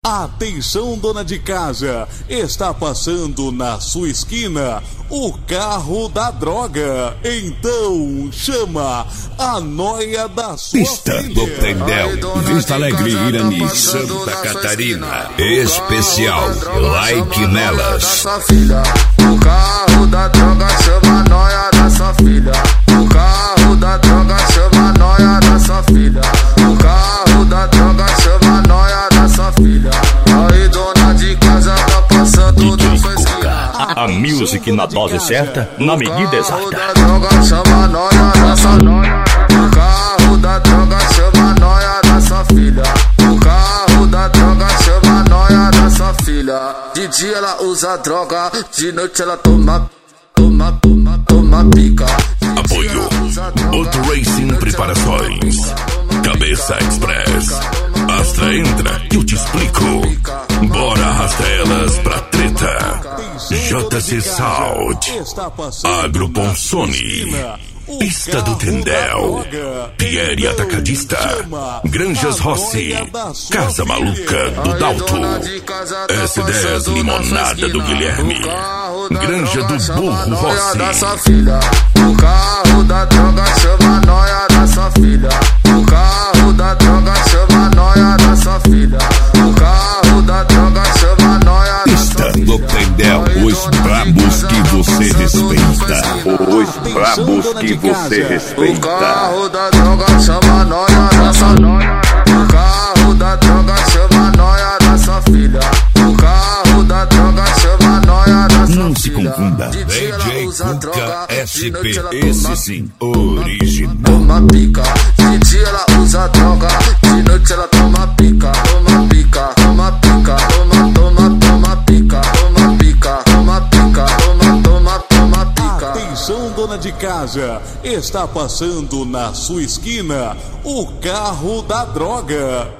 Atenção, dona de casa, está passando na sua esquina o carro da droga. Então chama a noia da sua Pista do Prendel, Vista Alegre, Irani, Santa Catarina. Especial Like Nelas. O carro da droga chama a noia da sua filha. O carro da droga chama a noia da sua filha. O carro da droga chama a noia da sua filha. Aí dona de casa tá passando na sua esquina. A music na dose certa, na medida exata. O carro da droga chama a noia da sua noia. O carro da droga chama a noia da sua filha. O carro da droga chama a noia da sua filha. De dia ela usa droga, de noite ela toma pica. Apoio Auto Racing Preparações, Cabeça Express. Astra entra que eu te explico. Bora arrasta elas pra treta. JC Sound, Agro Ponsoni, Pista do Tendel, Pierre Atacadista, Granjas Rossi, Casa Maluca do Dalto, S10 Limonada do Guilherme, Granja do Burro Rossi. O carro da droga chama a noia da sua filha. O carro da droga chama a noia da sua filha. O carro da droga chama a noia da sua filha. Pista do Tendel, os brabos que você respeita. Os brabos que você respeita. O carro da droga chama a noia da sua noia. O carro da droga chama a noia da sua filha. O carro da droga chama a noia da sua filha. Não se confunda. DJ Cuca SP, esse sim, original. Toma pica, de dia ela usa droga, de noite ela toma pica. Toma pica, toma pica, toma pica, toma pica, toma pica, toma pica. Atenção, dona de casa, está passando na sua esquina o carro da droga.